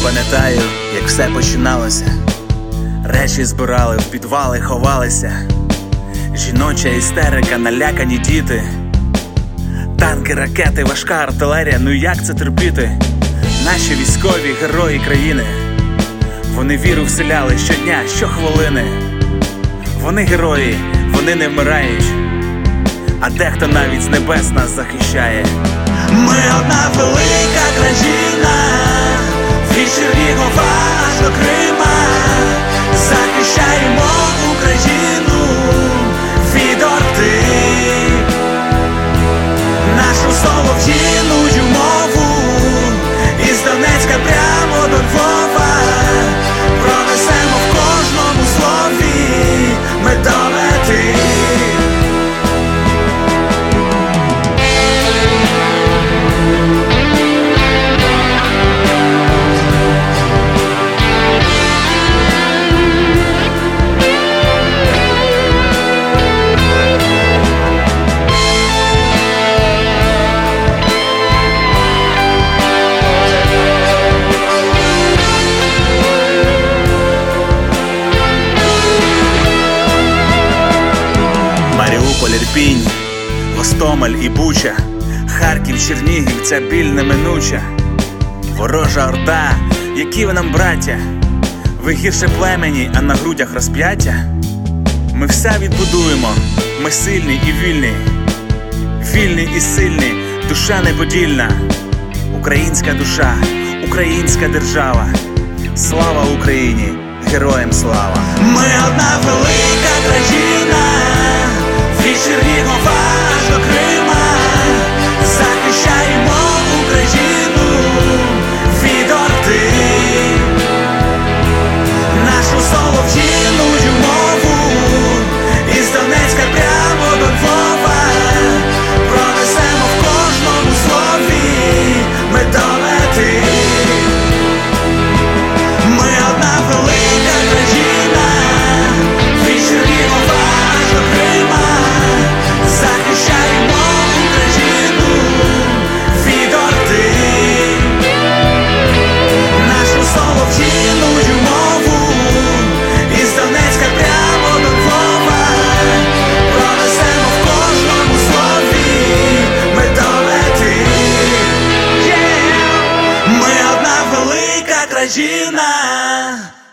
пам'ятаю, як все починалося. Речі збирали, в підвали ховалися. Жіноча істерика, налякані діти. Танки, ракети, важка артилерія, ну як це терпіти? Наші військові герої країни, вони віру вселяли щодня, щохвилини. Вони герої, вони не вмирають, а дехто навіть з небес нас захищає. Ми одна велика країна, від Чернігова аж до Крима. Захищаємо Україну від орди. Нашу солов'їную мову із Донецька прямо до Львова пронесемо в кожному слові медомети. Маріуполь, Ірпінь, Гостомель і Буча, Харків, Чернігів, ця біль неминуча. Ворожа орда, які ви нам браття, ви гірше племені, а на грудях розп'яття. Ми все відбудуємо, ми сильні і вільні, вільні і сильні, душа неподільна. Українська душа, українська держава. Слава Україні, героям слава! Ми одна велика країна, від Чернігова аж до Крима. Захищаємо Україну від орди. Нашу солов'їную мову із Донецька прямо до Львова пронесемо в кожному слові медомети. Ми одна велика країна, від Чернігова аж до Крима. Захищаємо Україну від орди. Нашу солов'їную мову із Донецька прямо до Львова пронесемо в кожному слові медомети. Ми одна велика країна.